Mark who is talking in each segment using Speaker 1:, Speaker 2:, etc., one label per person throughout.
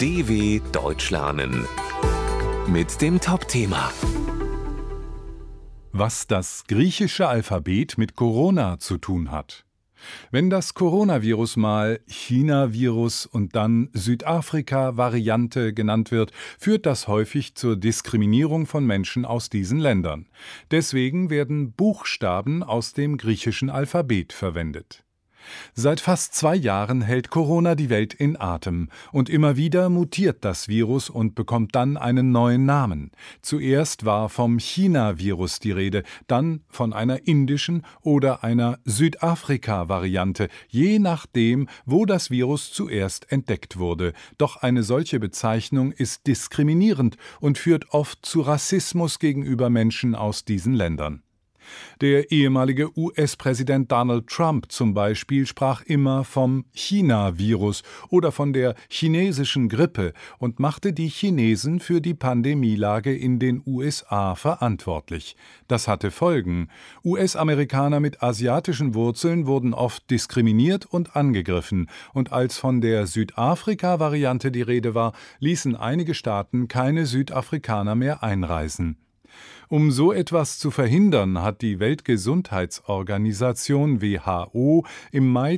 Speaker 1: DW Deutsch lernen mit dem Top-Thema.
Speaker 2: Was das griechische Alphabet mit Corona zu tun hat. Wenn das Coronavirus mal China-Virus und dann Südafrika-Variante genannt wird, führt das häufig zur Diskriminierung von Menschen aus diesen Ländern. Deswegen werden Buchstaben aus dem griechischen Alphabet verwendet. Seit fast 2 Jahren hält Corona die Welt in Atem und immer wieder mutiert das Virus und bekommt dann einen neuen Namen. Zuerst war vom China-Virus die Rede, dann von einer indischen oder einer Südafrika-Variante, je nachdem, wo das Virus zuerst entdeckt wurde. Doch eine solche Bezeichnung ist diskriminierend und führt oft zu Rassismus gegenüber Menschen aus diesen Ländern. Der ehemalige US-Präsident Donald Trump zum Beispiel sprach immer vom China-Virus oder von der chinesischen Grippe und machte die Chinesen für die Pandemielage in den USA verantwortlich. Das hatte Folgen. US-Amerikaner mit asiatischen Wurzeln wurden oft diskriminiert und angegriffen. Und als von der Südafrika-Variante die Rede war, ließen einige Staaten keine Südafrikaner mehr einreisen. Um so etwas zu verhindern, hat die Weltgesundheitsorganisation WHO im Mai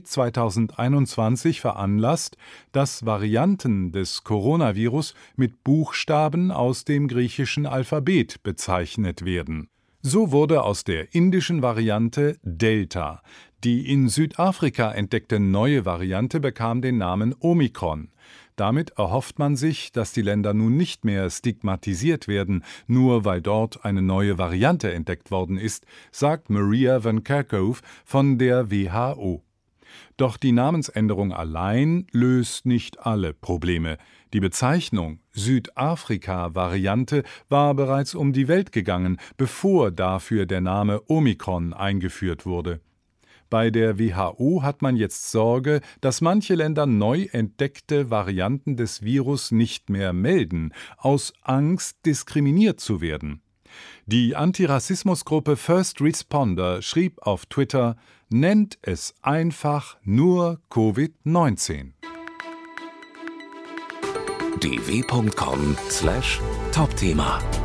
Speaker 2: 2021 veranlasst, dass Varianten des Coronavirus mit Buchstaben aus dem griechischen Alphabet bezeichnet werden. So wurde aus der indischen Variante Delta. Die in Südafrika entdeckte neue Variante bekam den Namen Omikron. Damit erhofft man sich, dass die Länder nun nicht mehr stigmatisiert werden, nur weil dort eine neue Variante entdeckt worden ist, sagt Maria Van Kerkhove von der WHO. Doch die Namensänderung allein löst nicht alle Probleme. Die Bezeichnung Südafrika-Variante war bereits um die Welt gegangen, bevor dafür der Name Omikron eingeführt wurde. Bei der WHO hat man jetzt Sorge, dass manche Länder neu entdeckte Varianten des Virus nicht mehr melden, aus Angst, diskriminiert zu werden. Die Antirassismusgruppe First Responder schrieb auf Twitter: Nennt es einfach nur Covid-19.
Speaker 1: dw.com/Topthema